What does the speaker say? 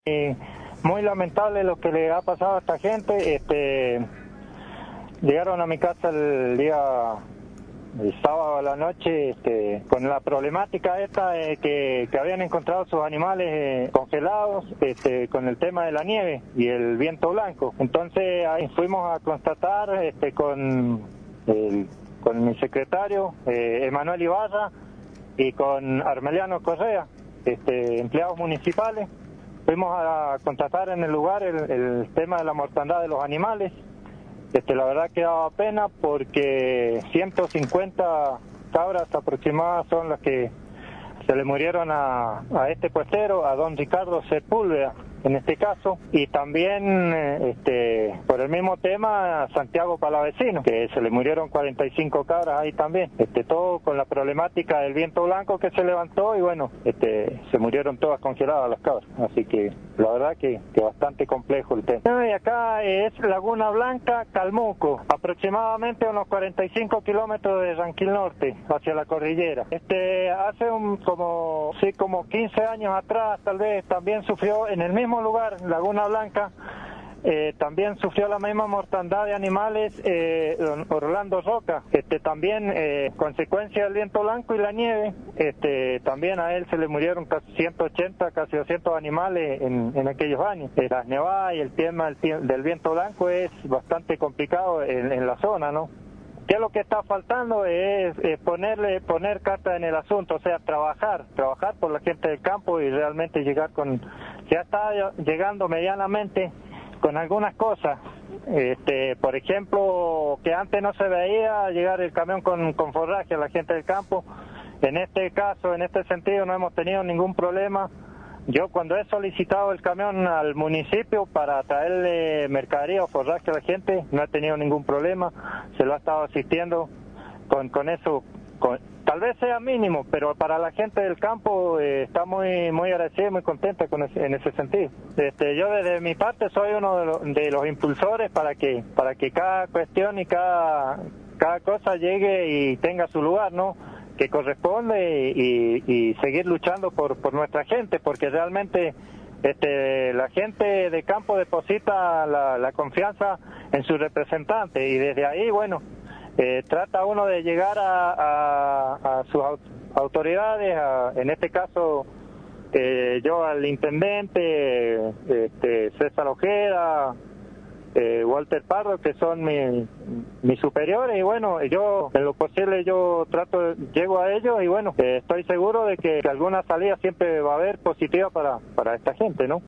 Muy lamentable lo que le ha pasado a esta gente. Llegaron a mi casa el sábado a la noche, con la problemática esta que habían encontrado sus animales congelados, con el tema de la nieve y el viento blanco. Entonces ahí fuimos a constatar con mi secretario Emanuel Ibarra y con Armeliano Correa, empleados municipales. Fuimos a constatar en el lugar el tema de la mortandad de los animales. La verdad que daba pena porque 150 cabras aproximadas son las que se le murieron a este puestero, a don Ricardo Sepúlveda en este caso, y también por el mismo tema a Santiago Palavecino, que se le murieron 45 cabras ahí también, todo con la problemática del viento blanco que se levantó y bueno, se murieron todas congeladas las cabras, así que la verdad que bastante complejo el tema. Y acá es Laguna Blanca, Calmuco, aproximadamente unos 45 kilómetros de Ranquil Norte, hacia la cordillera. Hace como 15 años atrás, tal vez, también sufrió en el mismo lugar, Laguna Blanca, también sufrió la misma mortandad de animales don Orlando Roca, también consecuencia del viento blanco y la nieve, también a él se le murieron casi 180, casi 200 animales en aquellos años. Las nevadas y el tema del viento blanco es bastante complicado en la zona, ¿no? ¿Qué es lo que está faltando? Es poner carta en el asunto, o sea, trabajar por la gente del campo y realmente llegar ya está llegando medianamente con algunas cosas. Por ejemplo, que antes no se veía llegar el camión con forraje a la gente del campo. En este caso, en este sentido, no hemos tenido ningún problema. Yo cuando he solicitado el camión al municipio para traerle mercadería o forraje a la gente, no he tenido ningún problema, se lo ha estado asistiendo con eso, tal vez sea mínimo, pero para la gente del campo está muy agradecida y muy contenta en ese sentido. Yo desde mi parte soy uno de los impulsores para que cada cuestión y cada cosa llegue y tenga su lugar, ¿no?, que corresponde y seguir luchando por nuestra gente, porque realmente la gente de campo deposita la confianza en su representante y desde ahí, bueno, trata uno de llegar a sus autoridades, en este caso yo al intendente César Ojeda, Walter Pardo, que son mis superiores, y bueno, yo en lo posible llego a ellos y bueno, estoy seguro de que alguna salida siempre va a haber positiva para esta gente, ¿no?